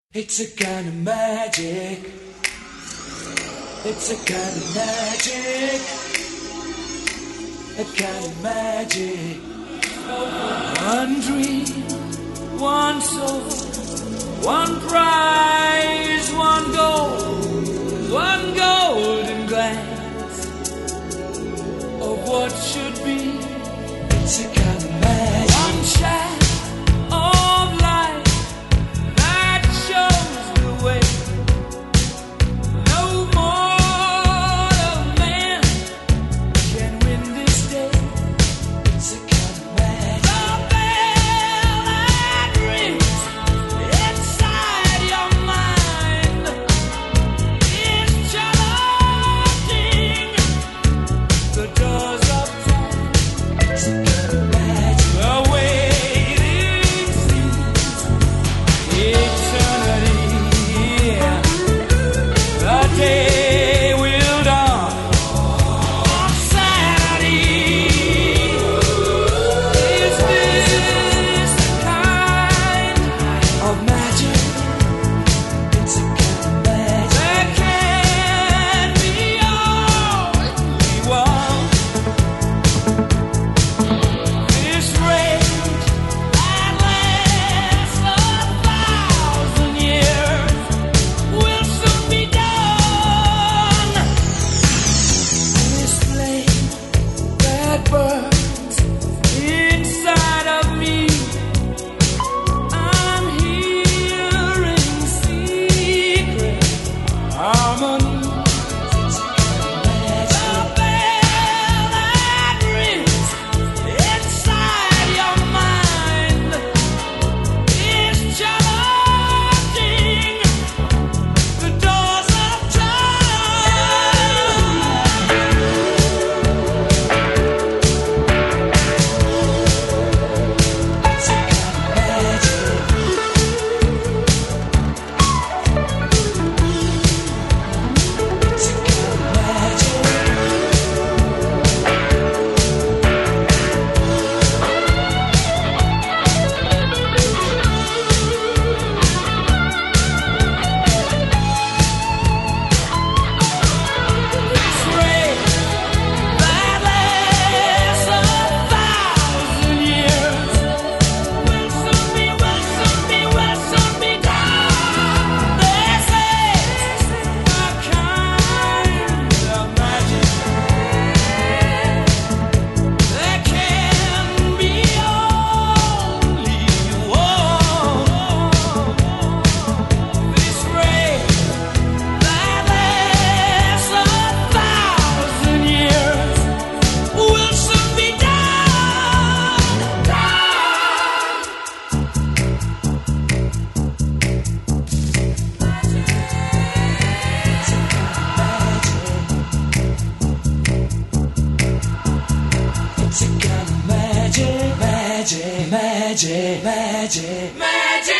It's a kind of magic. It's a kind of magic. A kind of magic. One dream, one soul, one prize, one golden glance of what should be. It's a kind of magic. One shine of light that shows the way. No mortal man can win this day. It's a kind of magic. The bell that rings inside your mind is challenging the doors of time. It's a kind of magic. The waiting seems eternity. The day will dawn on Saturday. Is this the kind of magic? It's a kind of magic. There can be only one. This rage that lasts 1,000 years will soon be done. This flame that burns inside of me, I'm hearing secret harmonies. The bell that rings inside your mind is challenging the doors of time. It's a kind of magic. It's a kind of magic. This rain that lasts 1,000 years will soon be done. This is a kind of magic. There can be only one. This rain that lasts 1,000 years will soon be done. It's a kind of magic, magic, magic, magic, magic.